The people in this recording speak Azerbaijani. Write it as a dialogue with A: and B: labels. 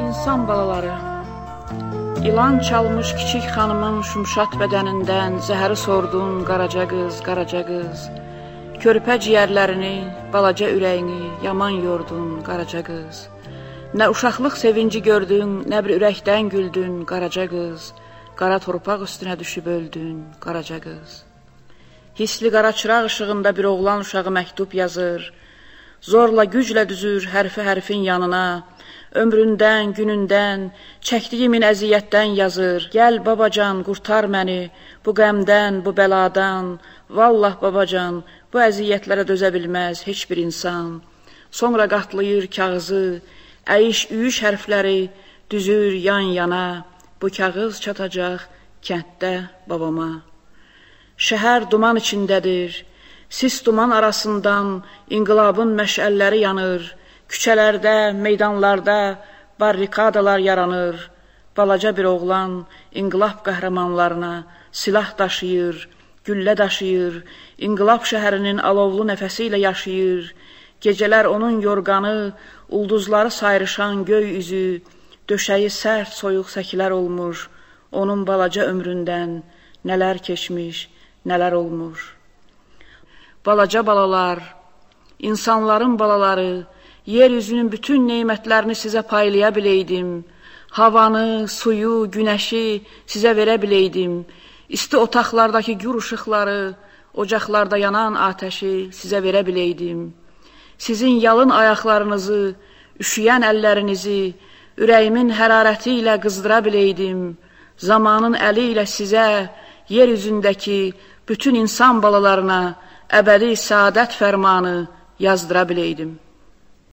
A: İnsan balaları, İlan çalmış kiçik xanımın şumşat bədənindən zəhəri sordun qaraca qız, qaraca qız. Körpə ciyərlərini, balaca ürəyini yaman yordun qaraca qız. Nə uşaqlıq sevinci gördün, nə bir ürəkdən güldün qaraca qız. Qara torpaq üstünə düşüb öldün qaraca qız. Hisli qara çıraq ışığında bir oğlan uşağı məktub yazır. Zorla güclə düzür hərfi hərfin yanına. Ömründən, günündən, çəkdiyimin əziyyətdən yazır. Gəl babacan, qurtar məni bu qəmdən, bu bəladan. Vallah babacan, bu əziyyətlərə dözə bilməz heç bir insan. Sonra qatlayır kağızı, əyiş-üyüş hərfləri düzür yan-yana. Bu kağız çatacaq kənddə babama. Şəhər duman içindədir, sis duman arasından inqilabın məşəlləri yanır. Küçələrdə, meydanlarda barrikadalar yaranır. Balaca bir oğlan inqilab qəhrəmanlarına silah daşıyır, güllə daşıyır. İnqilab şəhərinin alovlu nəfəsi ilə yaşayır. Gecələr onun yorğanı, ulduzları sayrışan göy üzü, döşəyi sərt, soyuq səkilər olmuş. Onun balaca ömründən nələr keçmiş, nələr olmuş. Balaca balalar, insanların balaları, yeryüzünün bütün neymətlərini sizə paylaya biləydim. Havanı, suyu, günəşi sizə verə biləydim. İsti otaqlardakı gür ışıqları, ocaqlarda yanan atəşi sizə verə biləydim. Sizin yalın ayaqlarınızı, üşüyən əllərinizi ürəyimin hərarəti ilə qızdıra biləydim. Zamanın əli ilə sizə, yeryüzündəki bütün insan balalarına əbədi səadət fərmanı yazdıra biləydim.